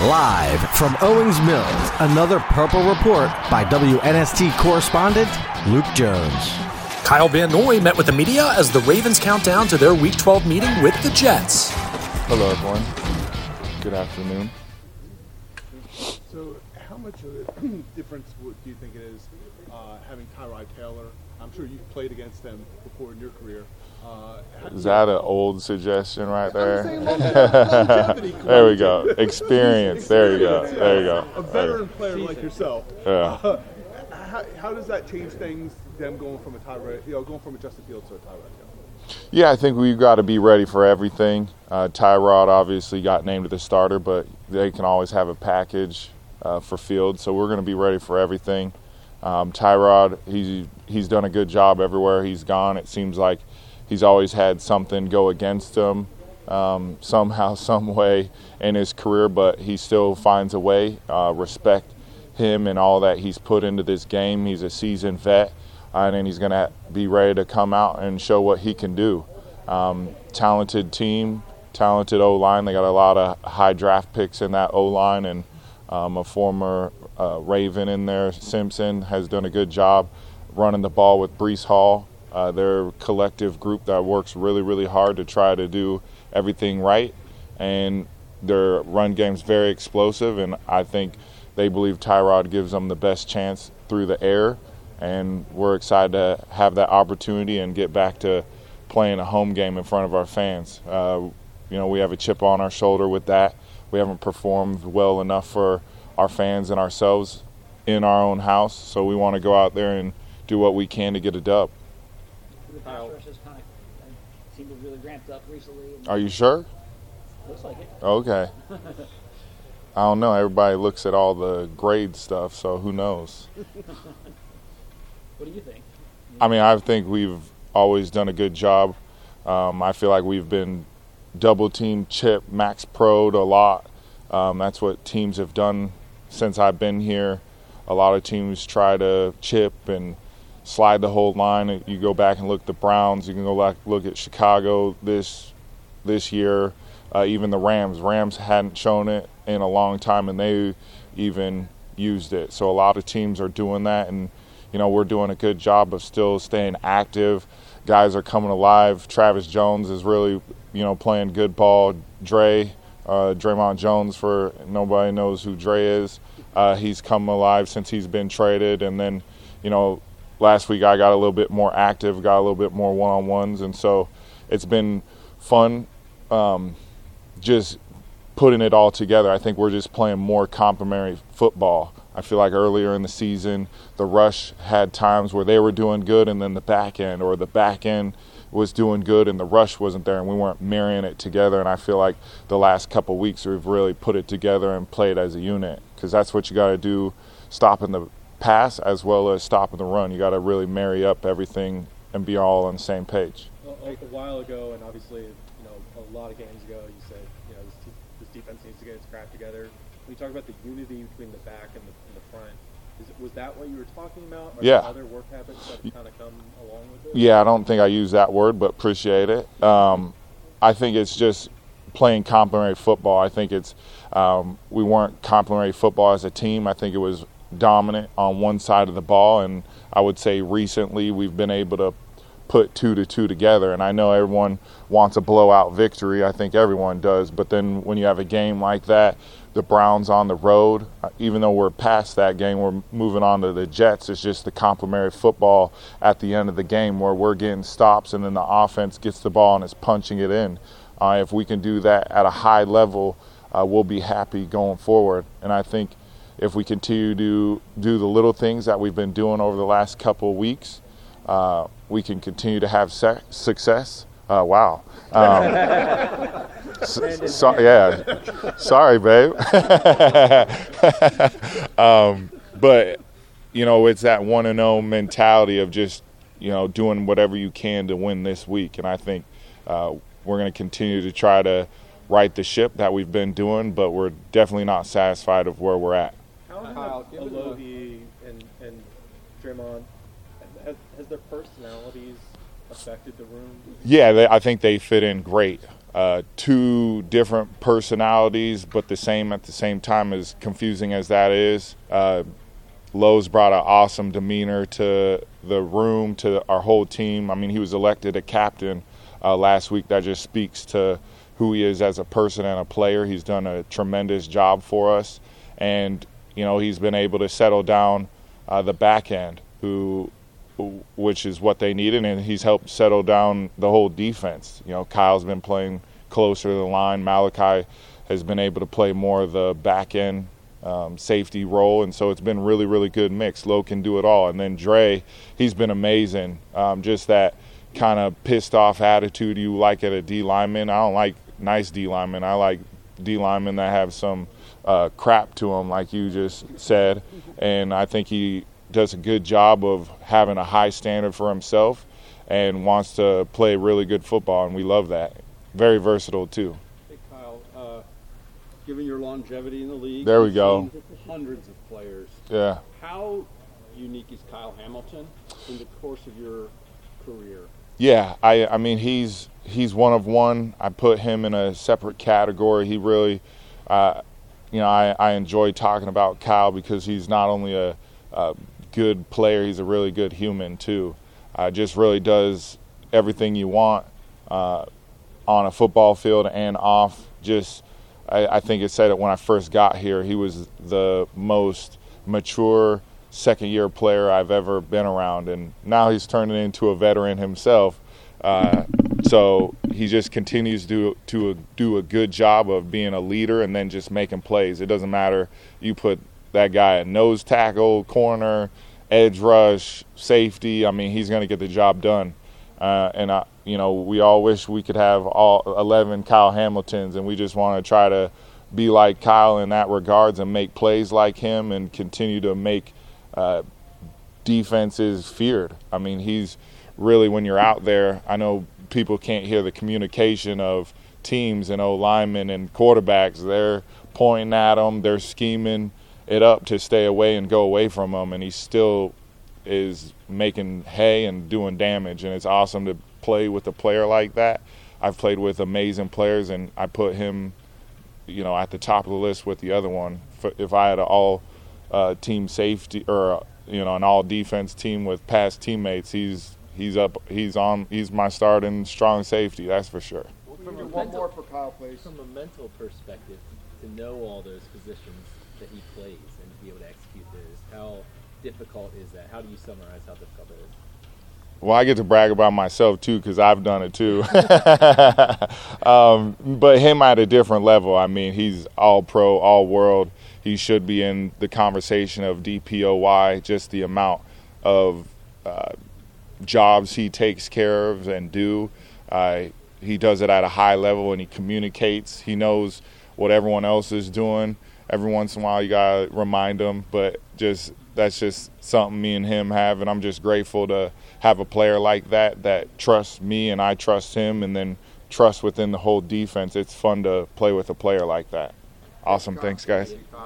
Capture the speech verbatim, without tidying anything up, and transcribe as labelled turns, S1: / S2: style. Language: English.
S1: Live from Owings Mills, another Purple Report by W N S T correspondent Luke Jones.
S2: Kyle Van Noy met with the media as the Ravens count down to their Week twelve meeting with the Jets.
S3: Hello, everyone. Good afternoon.
S4: So how much of a difference would, do you think it is uh, having Tyrod Taylor? I'm sure you've played against them before in your career. Uh,
S3: Is that an old suggestion right there?
S4: longevity,
S3: There we go. Experience. There you go. There you go.
S4: A veteran player like yourself.
S3: Yeah.
S4: Uh, how, how does that change things? Them going from a Tyrod, you know, going from a Justin Fields to a Tyrod Taylor?
S3: Yeah, I think we've got to be ready for everything. Uh, Tyrod obviously got named the starter, but they can always have a package uh, for Fields, so we're going to be ready for everything. Um, Tyrod, he's he's done a good job everywhere he's gone. It seems like he's always had something go against him um, somehow, some way in his career, but he still finds a way. Uh, respect him and all that he's put into this game. He's a seasoned vet, uh, and then he's going to be ready to come out and show what he can do. Um, talented team, talented O-line. They got a lot of high draft picks in that O-line, and um, a former uh, Raven in there, Simpson, has done a good job running the ball with Breece Hall. Uh, they're a collective group that works really, really hard to try to do everything right, and their run game's very explosive, and I think they believe Tyrod gives them the best chance through the air, and we're excited to have that opportunity and get back to playing a home game in front of our fans. Uh, you know, we have a chip on our shoulder with that. We haven't performed well enough for our fans and ourselves in our own house, so we want to go out there and do what we can to get a dub.
S5: The pass rush has kind of seemed to have really ramped up recently.
S3: Are you sure?
S5: Looks like it.
S3: Okay. I don't know. Everybody looks at all the grade stuff, so who knows?
S5: What do you think?
S3: I mean, I think we've always done a good job. Um, I feel like we've been double-team chip, max pro'd a lot. Um, that's what teams have done since I've been here. A lot of teams try to chip and slide the whole line. You go back and look at the Browns. You can go back look at Chicago this this year. Uh, even the Rams. Rams hadn't shown it in a long time, and they even used it. So a lot of teams are doing that, and you know we're doing a good job of still staying active. Guys are coming alive. Travis Jones is really you know playing good ball. Dre, uh, Draymond Jones, for nobody knows who Dre is. Uh, he's come alive since he's been traded, and then you know. Last week I got a little bit more active, got a little bit more one-on-ones, and so it's been fun um, just putting it all together. I think we're just playing more complementary football. I feel like earlier in the season the rush had times where they were doing good and then the back end, or the back end was doing good and the rush wasn't there and we weren't marrying it together. And I feel like the last couple weeks we've really put it together and played as a unit, because that's what you got to do, stopping the pass as well as stopping the run. You got to really marry up everything and be all on the same page.
S6: A, a while ago, and obviously, you know, a lot of games ago, you said, you know, this, te- this defense needs to get its crap together. When you talk about the unity between the back and the, and the front, is it, was that what you were talking about? Are
S3: yeah.
S6: there other work habits that kind of come along with it?
S3: Yeah, I don't think I use that word, but appreciate it. Um, I think it's just playing complementary football. I think it's um, we weren't complementary football as a team. I think it was dominant on one side of the ball, and I would say recently we've been able to put two to two together. And I know everyone wants a blowout victory. I think everyone does. But then when you have a game like that, the Browns on the road, even though we're past that game, we're moving on to the Jets. It's just the complementary football at the end of the game where we're getting stops and then the offense gets the ball and is punching it in. Uh, if we can do that at a high level, uh, we'll be happy going forward. And I think if we continue to do the little things that we've been doing over the last couple of weeks, uh, we can continue to have se- success. Uh, wow. Um, so, so, yeah. Sorry, babe. um, but, you know, it's that one and oh mentality of just, you know, doing whatever you can to win this week. And I think uh, we're going to continue to try to right the ship that we've been doing, but we're definitely not satisfied of where we're at.
S6: How have Alohi and, and Draymond, has, has their personalities affected the room?
S3: Yeah, they, I think they fit in great. uh, two different personalities, but the same at the same time, as confusing as that is. Uh, Lowe's brought an awesome demeanor to the room, to our whole team. I mean, he was elected a captain uh, last week. That just speaks to who he is as a person and a player. He's done a tremendous job for us. And, you know, he's been able to settle down uh, the back end, who, which is what they needed, and he's helped settle down the whole defense. You know, Kyle's been playing closer to the line. Malachi has been able to play more of the back end Um, safety role, and so it's been really, really good mix. Lowe can do it all. And then Dre, he's been amazing. Um, just that kind of pissed off attitude you like at a D lineman. I don't like nice D linemen. I like D linemen that have some uh, crap to them, like you just said. And I think he does a good job of having a high standard for himself and wants to play really good football, and we love that. Very versatile too.
S7: Hey Kyle, uh, given your longevity in the league,
S3: there we
S7: you've
S3: go.
S7: seen hundreds of players.
S3: Yeah.
S7: How unique is Kyle Hamilton in the course of your career?
S3: Yeah, I I mean he's he's one of one. I put him in a separate category. He really, uh, you know, I, I enjoy talking about Kyle because he's not only a, a good player, he's a really good human too. Uh, just really does everything you want uh, on a football field and off. Just I, I think it said it when I first got here. He was the most mature second-year player I've ever been around, and now he's turning into a veteran himself. Uh, so he just continues to to do a good job of being a leader and then just making plays. It doesn't matter. You put that guy at nose tackle, corner, edge rush, safety. I mean, he's going to get the job done. Uh, and I, you know, we all wish we could have all eleven Kyle Hamiltons, and we just want to try to be like Kyle in that regards and make plays like him and continue to make uh, defenses feared. I mean, he's really, when you're out there, I know people can't hear the communication of teams and O-linemen and quarterbacks. They're pointing at him, they're scheming it up to stay away and go away from him, and he still is making hay and doing damage, and it's awesome to play with a player like that. I've played with amazing players, and I put him, you know, at the top of the list with the other one. If I had an all uh, team safety or you know an all defense team with past teammates, he's he's up, he's on, he's my starting strong safety, that's for sure.
S8: From a one more for Kyle, please.
S9: From a mental perspective, to know all those positions that he plays and to be able to execute those, how difficult is that? How do you summarize how difficult it is?
S3: Well, I get to brag about myself, too, because I've done it, too. um, but him at a different level. I mean, he's all-pro, all-world. He should be in the conversation of D P O Y, just the amount of uh, jobs he takes care of and do. Uh, he does it at a high level, and he communicates. He knows what everyone else is doing. Every once in a while, you got to remind him, but just that's just something me and him have, and I'm just grateful to have a player like that that trusts me and I trust him, and then trust within the whole defense. It's fun to play with a player like that. Awesome. Thanks, guys.